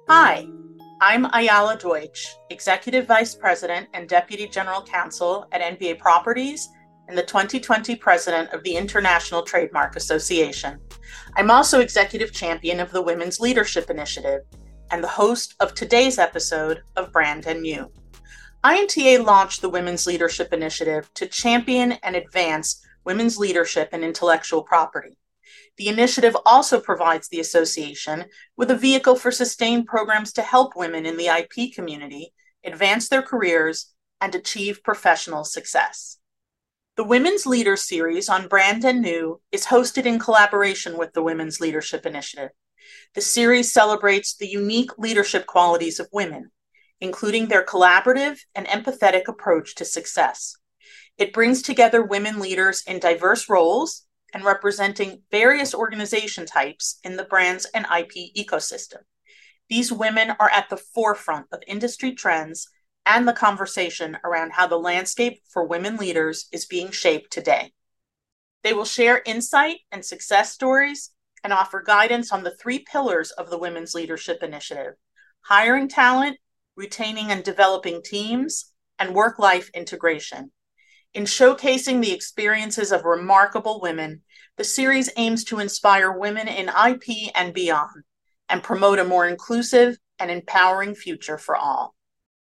Hi, I'm Ayala Deutsch, Executive Vice President and Deputy General Counsel at NBA Properties and the 2020 President of the International Trademark Association. I'm also Executive Champion of the Women's Leadership Initiative and the host of today's episode of Brand and You. INTA launched the Women's Leadership Initiative to champion and advance women's leadership in intellectual property. The initiative also provides the association with a vehicle for sustained programs to help women in the IP community advance their careers and achieve professional success. The Women's Leaders series on Brand and New is hosted in collaboration with the Women's Leadership Initiative. The series celebrates the unique leadership qualities of women, including their collaborative and empathetic approach to success. It brings together women leaders in diverse roles and representing various organization types in the brands and IP ecosystem. These women are at the forefront of industry trends and the conversation around how the landscape for women leaders is being shaped today. They will share insight and success stories and offer guidance on the three pillars of the Women's Leadership Initiative: hiring talent, retaining and developing teams, and work-life integration. In showcasing the experiences of remarkable women, the series aims to inspire women in IP and beyond, and promote a more inclusive and empowering future for all.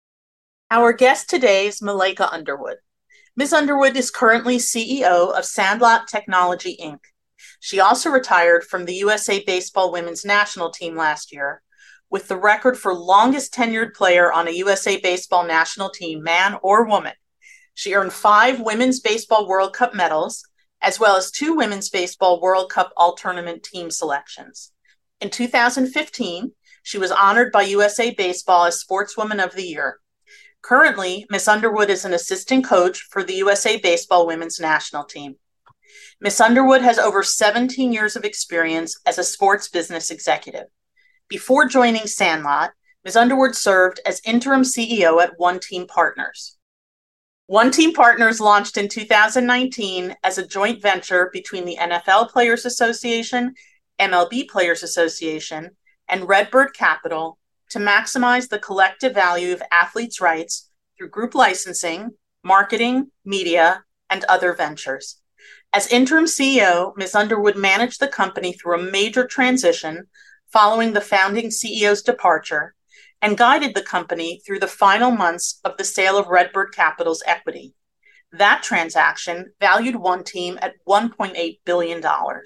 Our guest today is Malaika Underwood. Ms. Underwood is currently CEO of Sandlot Technology, Inc. She also retired from the USA Baseball Women's National Team last year, with the record for longest tenured player on a USA Baseball national team, man or woman. She earned 5 Women's Baseball World Cup medals, as well as 2 Women's Baseball World Cup All-Tournament team selections. In 2015, she was honored by USA Baseball as Sportswoman of the Year. Currently, Ms. Underwood is an assistant coach for the USA Baseball Women's National Team. Ms. Underwood has over 17 years of experience as a sports business executive. Before joining Sandlot, Ms. Underwood served as interim CEO at One Team Partners. One Team Partners launched in 2019 as a joint venture between the NFL Players Association, MLB Players Association, and Redbird Capital to maximize the collective value of athletes' rights through group licensing, marketing, media, and other ventures. As interim CEO, Ms. Underwood managed the company through a major transition following the founding CEO's departure, and guided the company through the final months of the sale of Redbird Capital's equity. That transaction valued One Team at $1.8 billion.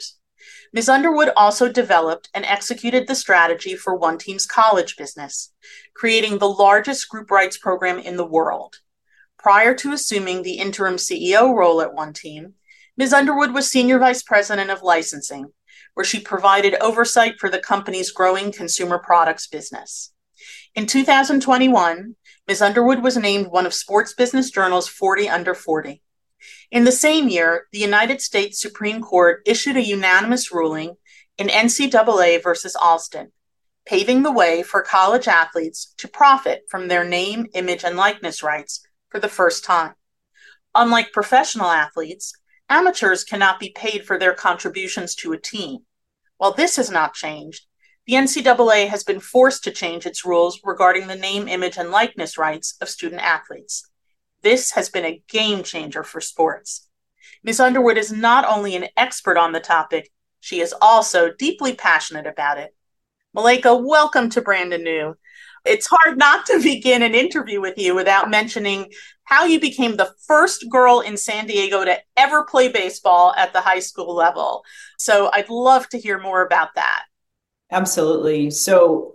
Ms. Underwood also developed and executed the strategy for One Team's college business, creating the largest group rights program in the world. Prior to assuming the interim CEO role at One Team, Ms. Underwood was Senior Vice President of Licensing, where she provided oversight for the company's growing consumer products business. In 2021, Ms. Underwood was named one of Sports Business Journal's 40 Under 40. In the same year, the United States Supreme Court issued a unanimous ruling in NCAA versus Alston, paving the way for college athletes to profit from their name, image, and likeness rights for the first time. Unlike professional athletes, amateurs cannot be paid for their contributions to a team. While this has not changed, the NCAA has been forced to change its rules regarding the name, image, and likeness rights of student athletes. This has been a game changer for sports. Ms. Underwood is not only an expert on the topic, she is also deeply passionate about it. Malaika, welcome to Brand and New. It's hard not to begin an interview with you without mentioning how you became the first girl in San Diego to ever play baseball at the high school level. So I'd love to hear more about that. Absolutely. So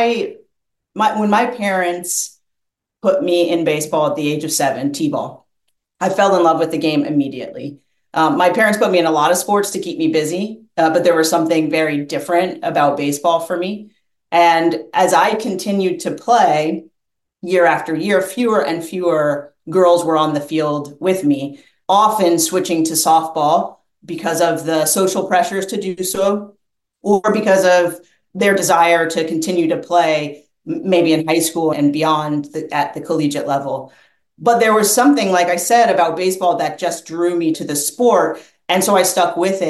when my parents put me in baseball at the age of 7, t-ball, I fell in love with the game immediately. My parents put me in a lot of sports to keep me busy, but there was something very different about baseball for me. And as I continued to play year after year, fewer and fewer girls were on the field with me, often switching to softball because of the social pressures to do so, or because of their desire to continue to play maybe in high school and beyond at the collegiate level. But there was something, like I said, about baseball that just drew me to the sport. And so I stuck with it.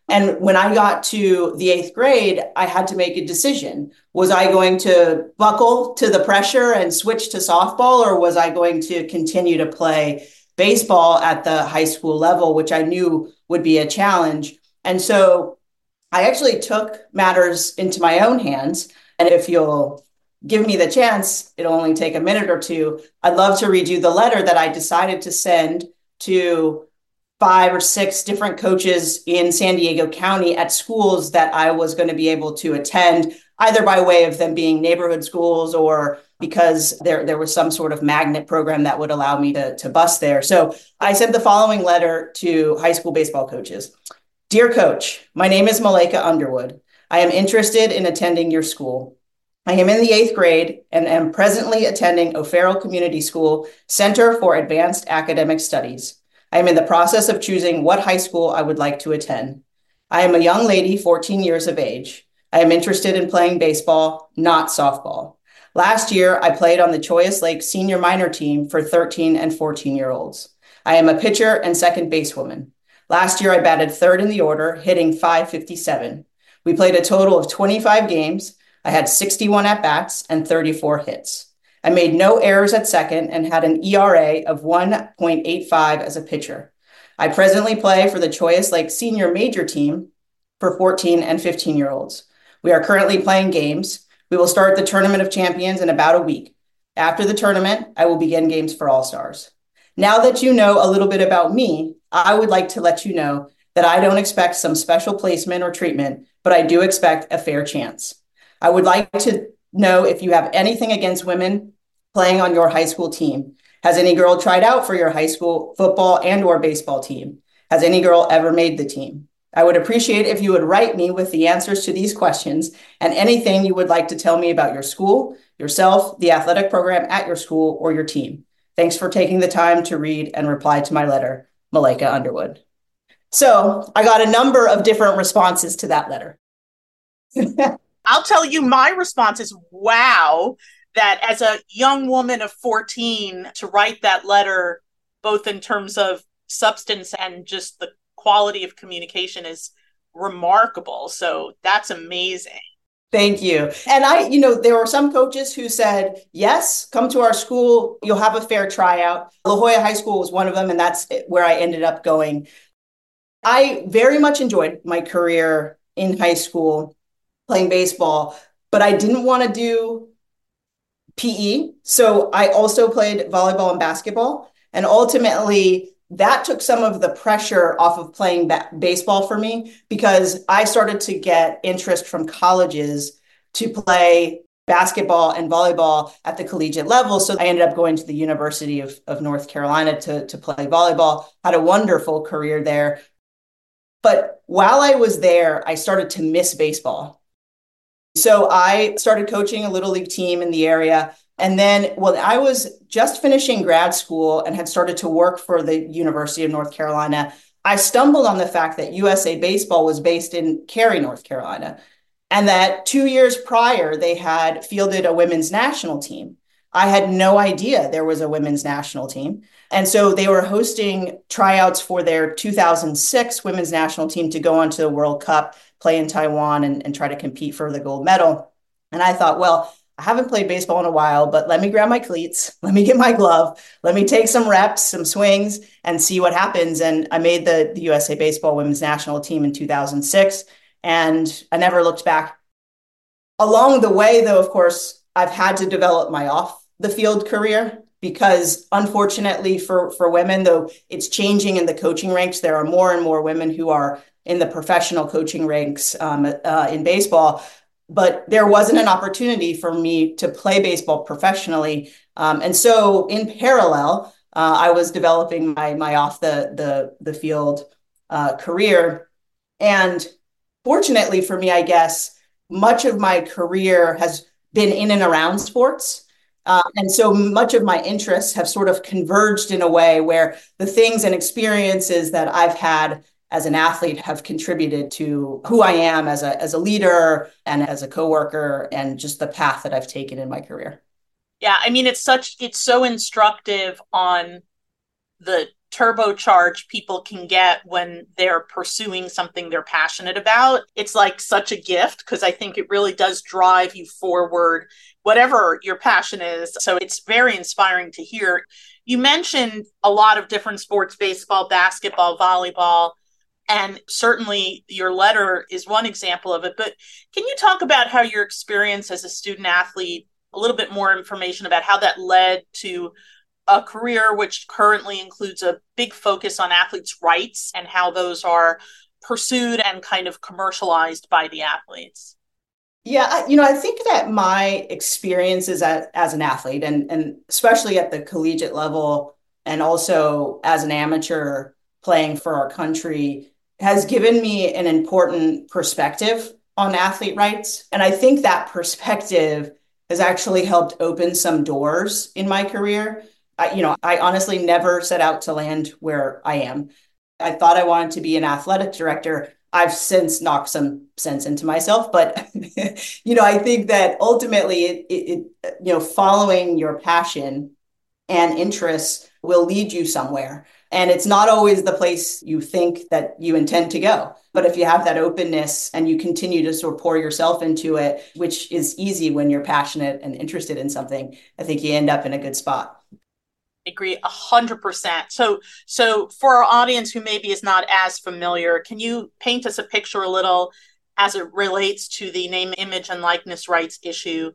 And when I got to the eighth grade, I had to make a decision. Was I going to buckle to the pressure and switch to softball, or was I going to continue to play baseball at the high school level, which I knew would be a challenge? And so I actually took matters into my own hands. And if you'll give me the chance, it'll only take a minute or two. I'd love to read you the letter that I decided to send to 5 or 6 different coaches in San Diego County at schools that I was going to be able to attend, either by way of them being neighborhood schools or because there was some sort of magnet program that would allow me to bus there. So I sent the following letter to high school baseball coaches. Dear Coach, my name is Malaika Underwood. I am interested in attending your school. I am in the 8th grade and am presently attending O'Farrell Community School Center for Advanced Academic Studies. I am in the process of choosing what high school I would like to attend. I am a young lady, 14 years of age. I am interested in playing baseball, not softball. Last year, I played on the Chollas Lake senior minor team for 13 and 14-year-olds. I am a pitcher and second basewoman. Last year, I batted third in the order, hitting .557. We played a total of 25 games. I had 61 at-bats and 34 hits. I made no errors at second and had an ERA of 1.85 as a pitcher. I presently play for the Chollas Lake senior major team for 14 and 15-year-olds. We are currently playing games. We will start the Tournament of Champions in about a week. After the tournament, I will begin games for All-Stars. Now that you know a little bit about me, I would like to let you know that I don't expect some special placement or treatment, but I do expect a fair chance. I would like to know if you have anything against women playing on your high school team. Has any girl tried out for your high school football and or baseball team? Has any girl ever made the team? I would appreciate if you would write me with the answers to these questions and anything you would like to tell me about your school, yourself, the athletic program at your school, or your team. Thanks for taking the time to read and reply to my letter, Malaika Underwood. So I got a number of different responses to that letter. I'll tell you, my response is, wow, that as a young woman of 14 to write that letter, both in terms of substance and just the quality of communication, is remarkable. So that's amazing. Thank you. And there were some coaches who said, yes, come to our school. You'll have a fair tryout. La Jolla High School was one of them, and that's where I ended up going. I very much enjoyed my career in high school playing baseball, but I didn't want to do PE. So I also played volleyball and basketball. And ultimately, that took some of the pressure off of playing baseball for me, because I started to get interest from colleges to play basketball and volleyball at the collegiate level. So I ended up going to the University of North Carolina to play volleyball, had a wonderful career there. But while I was there, I started to miss baseball. So I started coaching a little league team in the area. And then, I was just finishing grad school and had started to work for the University of North Carolina. I stumbled on the fact that USA Baseball was based in Cary, North Carolina, and that 2 years prior, they had fielded a women's national team. I had no idea there was a women's national team. And so they were hosting tryouts for their 2006 women's national team to go on to the World Cup, play in Taiwan, and try to compete for the gold medal. And I thought, well, I haven't played baseball in a while, but let me grab my cleats, let me get my glove, let me take some reps, some swings, and see what happens. And I made the USA Baseball women's national team in 2006, and I never looked back. Along the way, though, of course, I've had to develop my off-the-field career, because unfortunately for women, though it's changing in the coaching ranks, there are more and more women who are in the professional coaching ranks in baseball. But there wasn't an opportunity for me to play baseball professionally. And so in parallel, I was developing my off the field career. And fortunately for me, I guess, much of my career has been in and around sports. And so much of my interests have sort of converged in a way where the things and experiences that I've had as an athlete have contributed to who I am as a leader and as a coworker, and just the path that I've taken in my career. Yeah, I mean, it's so instructive on the turbocharge people can get when they're pursuing something they're passionate about. It's like such a gift because I think it really does drive you forward, whatever your passion is. So it's very inspiring to hear. You mentioned a lot of different sports: baseball, basketball, volleyball, and certainly your letter is one example of it. But can you talk about how your experience as a student athlete, a little bit more information about how that led to a career which currently includes a big focus on athletes' rights and how those are pursued and kind of commercialized by the athletes? Yeah, I think that my experiences as an athlete and especially at the collegiate level and also as an amateur playing for our country has given me an important perspective on athlete rights. And I think that perspective has actually helped open some doors in my career. I honestly never set out to land where I am. I thought I wanted to be an athletic director. I've since knocked some sense into myself, but I think that ultimately following your passion and interests will lead you somewhere. And it's not always the place you think that you intend to go. But if you have that openness and you continue to sort of pour yourself into it, which is easy when you're passionate and interested in something, I think you end up in a good spot. Agree 100%. So for our audience who maybe is not as familiar, can you paint us a picture a little as it relates to the name, image, and likeness rights issue?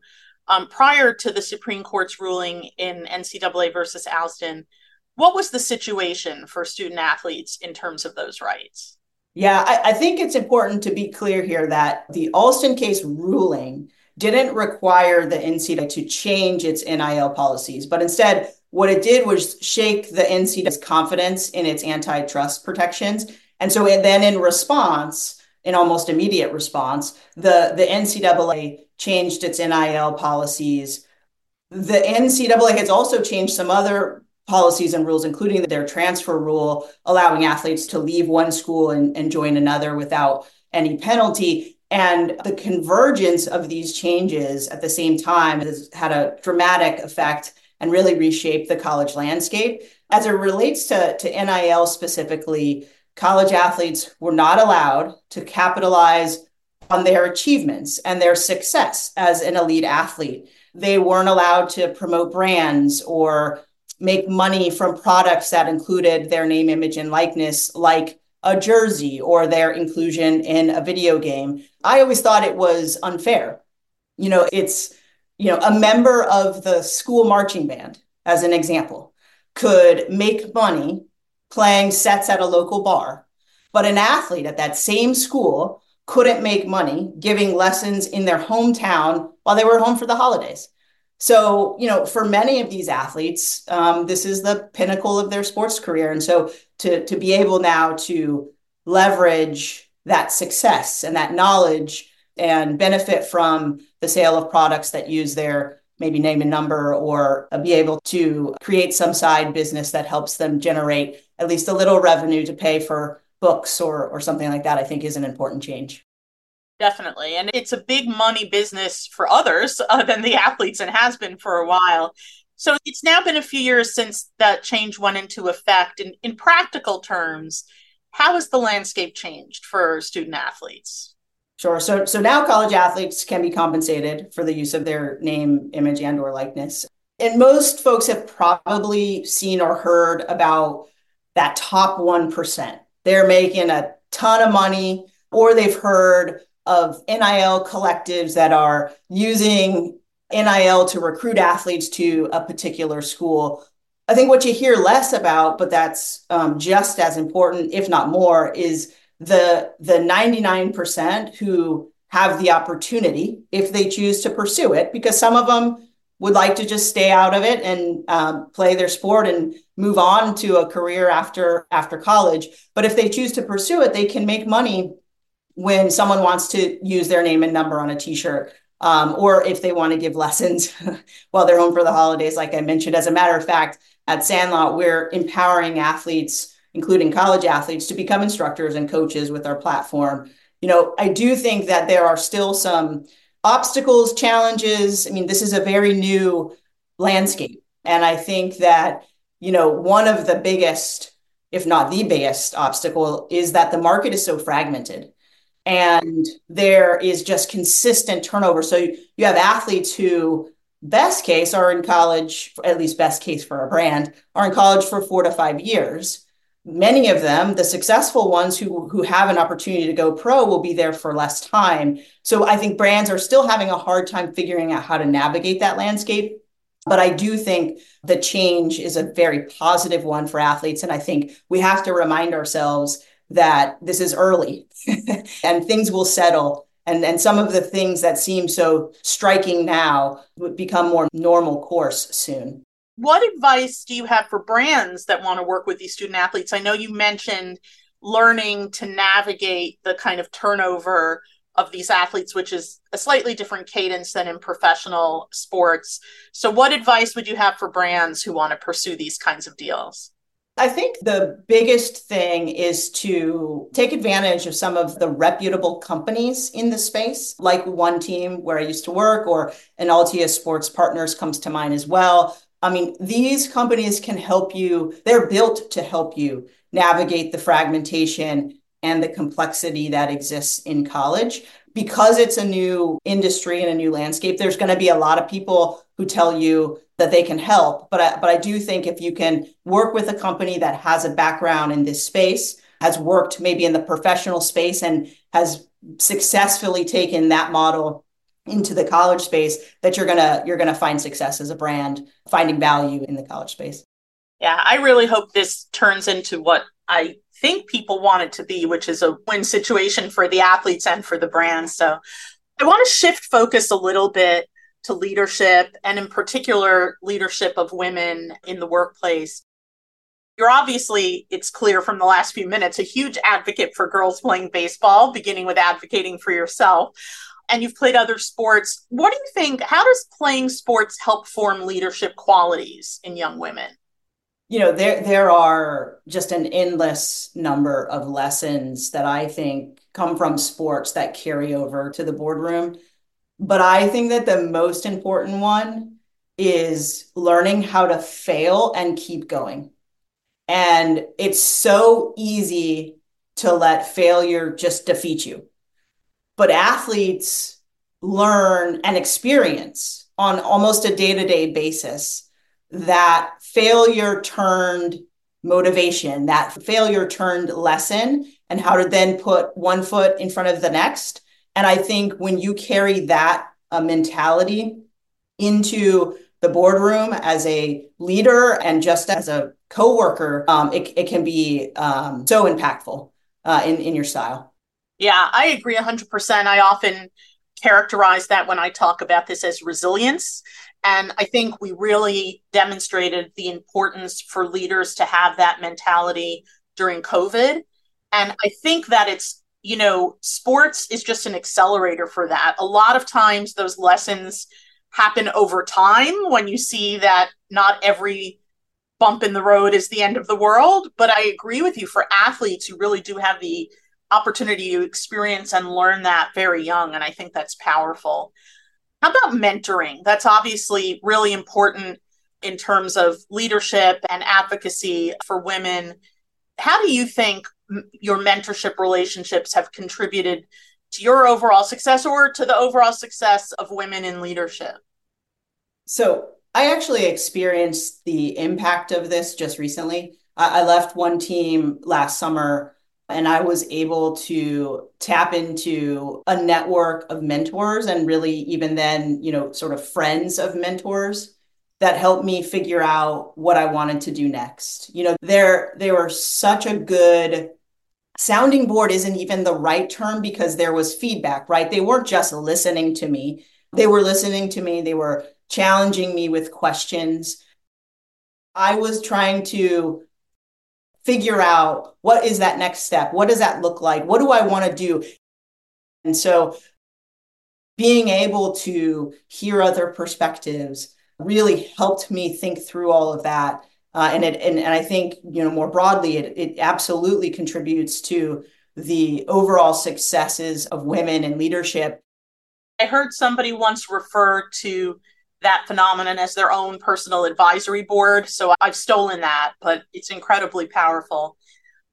Prior to the Supreme Court's ruling in NCAA versus Alston, what was the situation for student athletes in terms of those rights? Yeah, I think it's important to be clear here that the Alston case ruling didn't require the NCAA to change its NIL policies, but instead, what it did was shake the NCAA's confidence in its antitrust protections. And so then in response, in almost immediate response, the NCAA changed its NIL policies. The NCAA has also changed some other policies and rules, including their transfer rule, allowing athletes to leave one school and join another without any penalty. And the convergence of these changes at the same time has had a dramatic effect and really reshape the college landscape. As it relates to NIL specifically, college athletes were not allowed to capitalize on their achievements and their success as an elite athlete. They weren't allowed to promote brands or make money from products that included their name, image, and likeness, like a jersey or their inclusion in a video game. I always thought it was unfair. It's a member of the school marching band, as an example, could make money playing sets at a local bar, but an athlete at that same school couldn't make money giving lessons in their hometown while they were home for the holidays. So, for many of these athletes, this is the pinnacle of their sports career. And so to be able now to leverage that success and that knowledge and benefit from the sale of products that use their maybe name and number, or be able to create some side business that helps them generate at least a little revenue to pay for books or something like that, I think is an important change. Definitely. And it's a big money business for others than the athletes, and has been for a while. So it's now been a few years since that change went into effect. In practical terms, how has the landscape changed for student athletes? Sure. So now college athletes can be compensated for the use of their name, image, and or likeness. And most folks have probably seen or heard about that top 1%. They're making a ton of money, or they've heard of NIL collectives that are using NIL to recruit athletes to a particular school. I think what you hear less about, but that's just as important, if not more, is the 99% who have the opportunity, if they choose to pursue it, because some of them would like to just stay out of it and play their sport and move on to a career after college. But if they choose to pursue it, they can make money when someone wants to use their name and number on a t-shirt, or if they want to give lessons while they're home for the holidays, like I mentioned. As a matter of fact, at Sandlot, we're empowering athletes, including college athletes, to become instructors and coaches with our platform. I do think that there are still some obstacles, challenges. I mean, this is a very new landscape. And I think that, one of the biggest if not the biggest obstacle, is that the market is so fragmented and there is just consistent turnover. So you have athletes who, best case, are in college, at least best case for a brand, are in college for 4 to 5 years. Many of them, the successful ones who have an opportunity to go pro, will be there for less time. So I think brands are still having a hard time figuring out how to navigate that landscape. But I do think the change is a very positive one for athletes. And I think we have to remind ourselves that this is early and things will settle. And some of the things that seem so striking now would become more normal course soon. What advice do you have for brands that want to work with these student athletes? I know you mentioned learning to navigate the kind of turnover of these athletes, which is a slightly different cadence than in professional sports. So what advice would you have for brands who want to pursue these kinds of deals? I think the biggest thing is to take advantage of some of the reputable companies in the space, like One Team, where I used to work, or an Altia Sports Partners comes to mind as well. I mean, these companies can help you. They're built to help you navigate the fragmentation and the complexity that exists in college. Because it's a new industry and a new landscape, there's going to be a lot of people who tell you that they can help. But I do think if you can work with a company that has a background in this space, has worked maybe in the professional space and has successfully taken that model into the college space, that you're gonna find success as a brand, finding value in the college space. Yeah, I really hope this turns into what I think people want it to be, which is a win situation for the athletes and for the brands. So I want to shift focus a little bit to leadership, and in particular, leadership of women in the workplace. You're obviously, it's clear from the last few minutes, a huge advocate for girls playing baseball, beginning with advocating for yourself. And you've played other sports. What do you think, how does playing sports help form leadership qualities in young women? There are just an endless number of lessons that I think come from sports that carry over to the boardroom. But I think that the most important one is learning how to fail and keep going. And it's so easy to let failure just defeat you. But athletes learn and experience on almost a day-to-day basis that failure turned motivation, that failure turned lesson, and how to then put one foot in front of the next. And I think when you carry that mentality into the boardroom as a leader and just as a coworker, it can be so impactful in your style. Yeah, I agree 100%. I often characterize that when I talk about this as resilience. And I think we really demonstrated the importance for leaders to have that mentality during COVID. And I think that it's, sports is just an accelerator for that. A lot of times those lessons happen over time when you see that not every bump in the road is the end of the world. But I agree with you, for athletes, you really do have the opportunity to experience and learn that very young. And I think that's powerful. How about mentoring? That's obviously really important in terms of leadership and advocacy for women. How do you think your mentorship relationships have contributed to your overall success or to the overall success of women in leadership? So I actually experienced the impact of this just recently. I left One Team last summer, and I was able to tap into a network of mentors, and really even then, sort of friends of mentors that helped me figure out what I wanted to do next. They were such a good sounding board, isn't even the right term, because there was feedback, right? They weren't just listening to me. They were listening to me. They were challenging me with questions. I was trying to figure out, what is that next step? What does that look like? What do I want to do? And so being able to hear other perspectives really helped me think through all of that. And I think, more broadly, it absolutely contributes to the overall successes of women in leadership. I heard somebody once refer to that phenomenon as their own personal advisory board. So I've stolen that, but it's incredibly powerful.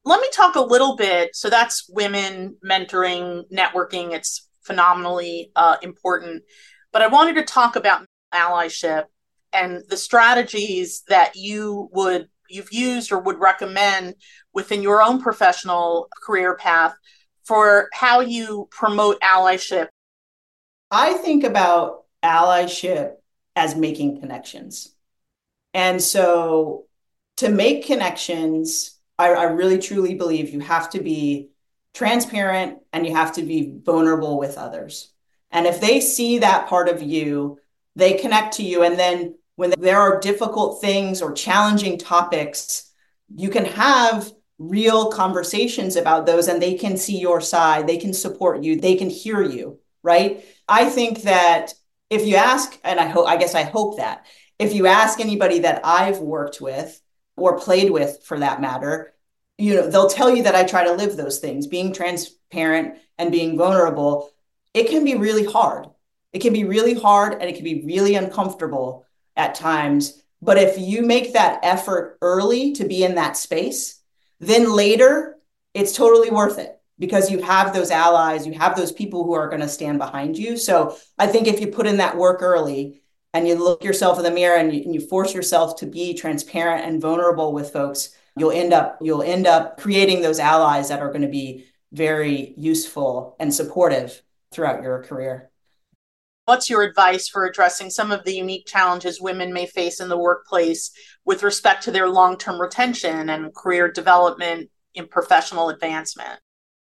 let me talk a little bit. So that's women mentoring, networking. It's phenomenally important. But I wanted to talk about allyship and the strategies that you've used or would recommend within your own professional career path for how you promote allyship. I think about allyship as making connections. And so to make connections, I really truly believe you have to be transparent and you have to be vulnerable with others. And if they see that part of you, they connect to you. And then when there are difficult things or challenging topics, you can have real conversations about those and they can see your side, they can support you, they can hear you, right? I think that if you ask, and I hope that if you ask anybody that I've worked with or played with for that matter, they'll tell you that I try to live those things, being transparent and being vulnerable. It can be really hard. It can be really hard and it can be really uncomfortable at times. But if you make that effort early to be in that space, then later it's totally worth it because you have those allies, you have those people who are going to stand behind you. So I think if you put in that work early and you look yourself in the mirror and you force yourself to be transparent and vulnerable with folks, you'll end up creating those allies that are going to be very useful and supportive throughout your career. What's your advice for addressing some of the unique challenges women may face in the workplace with respect to their long-term retention and career development in professional advancement?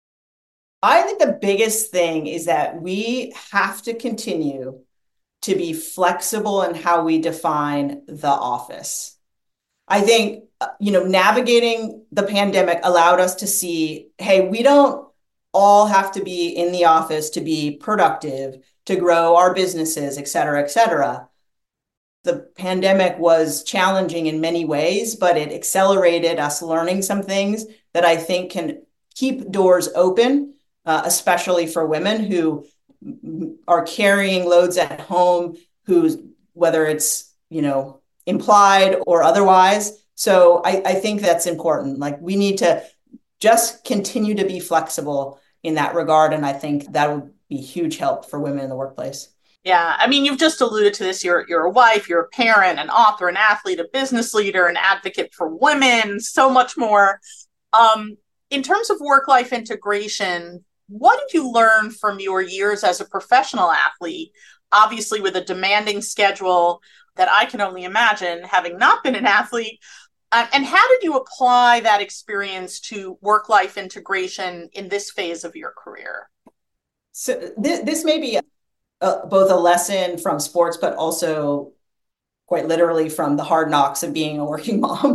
I think the biggest thing is that we have to continue to be flexible in how we define the office. I think, navigating the pandemic allowed us to see, hey, we don't all have to be in the office to be productive, to grow our businesses, et cetera, et cetera. The pandemic was challenging in many ways, but it accelerated us learning some things that I think can keep doors open, especially for women who are carrying loads at home, whether it's, implied or otherwise. So I think that's important. Like we need to just continue to be flexible in that regard. And I think that would be huge help for women in the workplace. Yeah. I mean, you've just alluded to this. You're a wife, you're a parent, an author, an athlete, a business leader, an advocate for women, so much more. In terms of work-life integration, what did you learn from your years as a professional athlete? Obviously, with a demanding schedule that I can only imagine, having not been an athlete. And how did you apply that experience to work-life integration in this phase of your career? So this may be both a lesson from sports, but also quite literally from the hard knocks of being a working mom.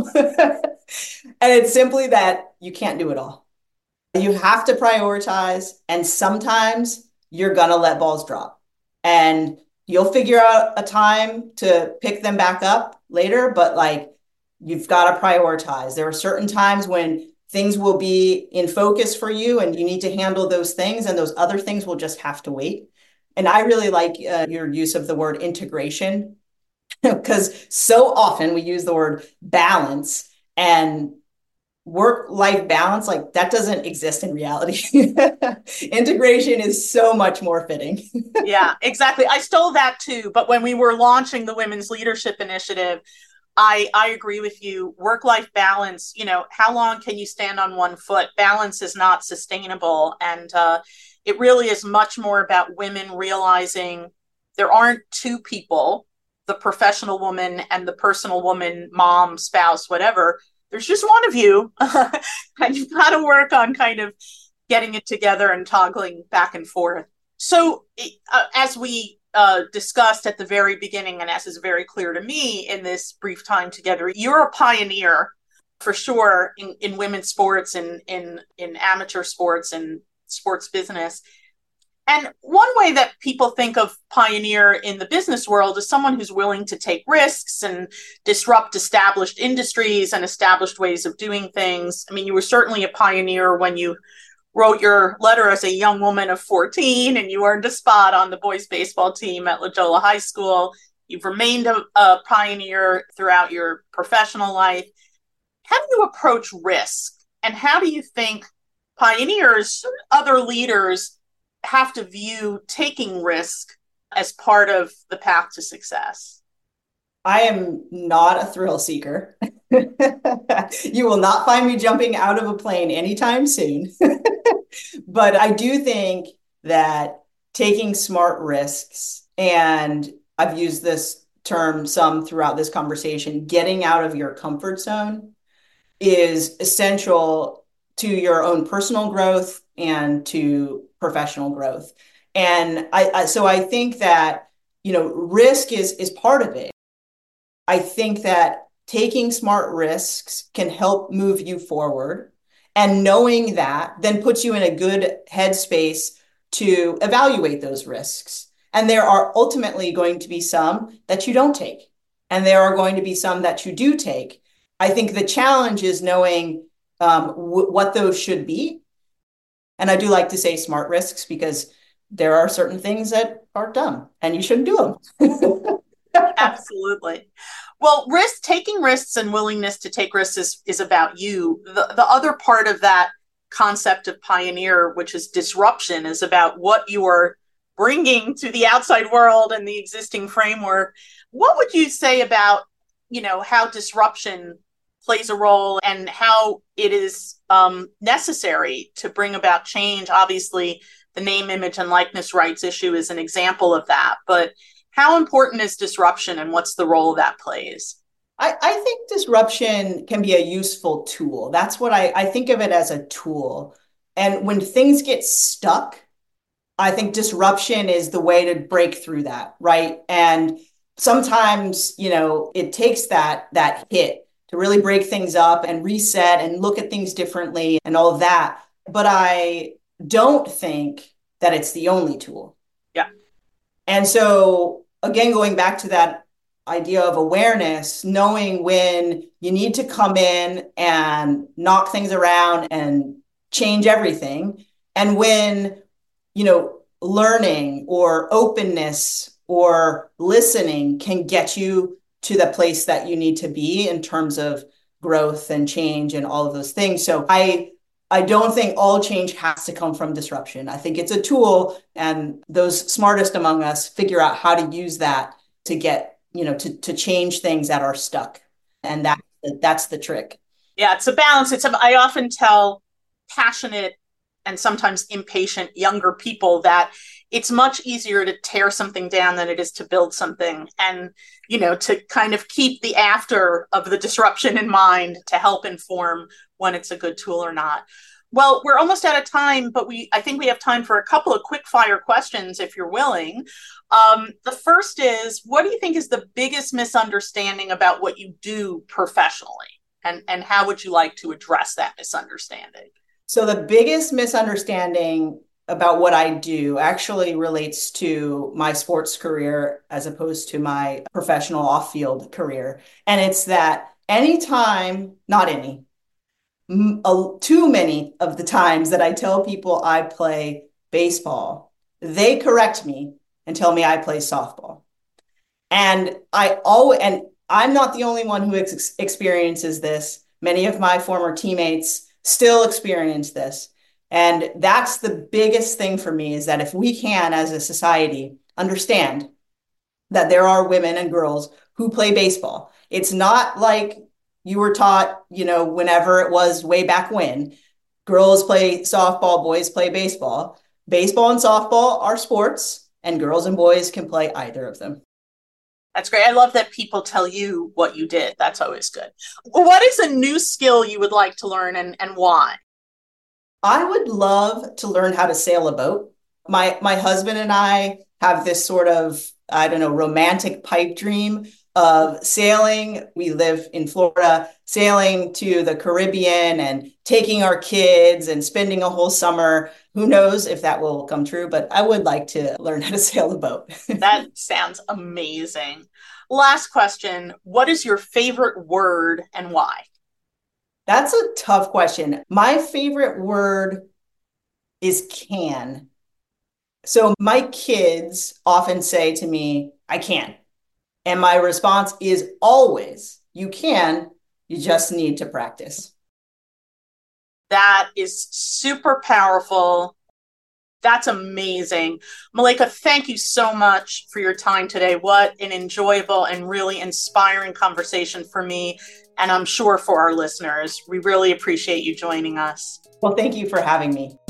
And it's simply that you can't do it all. You have to prioritize, and sometimes you're going to let balls drop. And you'll figure out a time to pick them back up later, but you've got to prioritize. There are certain times when things will be in focus for you and you need to handle those things, and those other things will just have to wait. And I really like your use of the word integration because so often we use the word balance, and work-life balance, that doesn't exist in reality. Integration is so much more fitting. Yeah, exactly. I stole that too. But when we were launching the Women's Leadership Initiative, I agree with you. Work-life balance, how long can you stand on one foot? Balance is not sustainable. And it really is much more about women realizing there aren't two people, the professional woman and the personal woman, mom, spouse, whatever. There's just one of you. And you've got to work on kind of getting it together and toggling back and forth. So as we discussed at the very beginning, and as is very clear to me in this brief time together, you're a pioneer for sure in women's sports and in amateur sports and sports business. And one way that people think of pioneer in the business world is someone who's willing to take risks and disrupt established industries and established ways of doing things. I mean, you were certainly a pioneer when you wrote your letter as a young woman of 14 and you earned a spot on the boys baseball team at La Jolla High School. You've remained a pioneer throughout your professional life. How do you approach risk And how do you think pioneers, other leaders, have to view taking risk as part of the path to success? I am not a thrill seeker. You will not find me jumping out of a plane anytime soon. But I do think that taking smart risks, and I've used this term some throughout this conversation, getting out of your comfort zone is essential to your own personal growth and to professional growth. And so I think that, risk is part of it. I think that taking smart risks can help move you forward. And knowing that then puts you in a good headspace to evaluate those risks. And there are ultimately going to be some that you don't take, and there are going to be some that you do take. I think the challenge is knowing what those should be. And I do like to say smart risks because there are certain things that are dumb and you shouldn't do them. Absolutely. Well, taking risks and willingness to take risks is about you. The other part of that concept of pioneer, which is disruption, is about what you are bringing to the outside world and the existing framework. What would you say about, how disruption plays a role and how it is necessary to bring about change? Obviously, the name, image, and likeness rights issue is an example of that. But how important is disruption and what's the role that plays? I think disruption can be a useful tool. That's what I think of it as, a tool. And when things get stuck, I think disruption is the way to break through that, right? And sometimes, it takes that hit to really break things up and reset and look at things differently and all of that. But I don't think that it's the only tool. Yeah. And so, again, going back to that idea of awareness, knowing when you need to come in and knock things around and change everything, and when, learning or openness or listening can get you to the place that you need to be in terms of growth and change and all of those things. So I don't think all change has to come from disruption. I think it's a tool, and those smartest among us figure out how to use that to get, to change things that are stuck. And that's the trick. Yeah, it's a balance. I often tell passionate and sometimes impatient younger people that it's much easier to tear something down than it is to build something, and to kind of keep the after of the disruption in mind to help inform when it's a good tool or not. Well, we're almost out of time, but I think we have time for a couple of quick fire questions if you're willing. The first is, what do you think is the biggest misunderstanding about what you do professionally, and how would you like to address that misunderstanding? So the biggest misunderstanding about what I do actually relates to my sports career as opposed to my professional off-field career. And it's that anytime, not any, too many of the times that I tell people I play baseball, they correct me and tell me I play softball. And I'm not the only one who experiences this. Many of my former teammates still experience this. And that's the biggest thing for me, is that if we can, as a society, understand that there are women and girls who play baseball. It's not like you were taught, whenever it was way back when. Girls play softball, boys play baseball. Baseball and softball are sports, and girls and boys can play either of them. That's great. I love that people tell you what you did. That's always good. What is a new skill you would like to learn, and why? I would love to learn how to sail a boat. My husband and I have this sort of, I don't know, romantic pipe dream of sailing. We live in Florida, sailing to the Caribbean and taking our kids and spending a whole summer. Who knows if that will come true, but I would like to learn how to sail a boat. That sounds amazing. Last question. What is your favorite word and why? That's a tough question. My favorite word is can. So my kids often say to me, I can. And my response is always, you can, you just need to practice. That is super powerful. That's amazing. Malaika, thank you so much for your time today. What an enjoyable and really inspiring conversation for me, and I'm sure for our listeners. We really appreciate you joining us. Well, thank you for having me.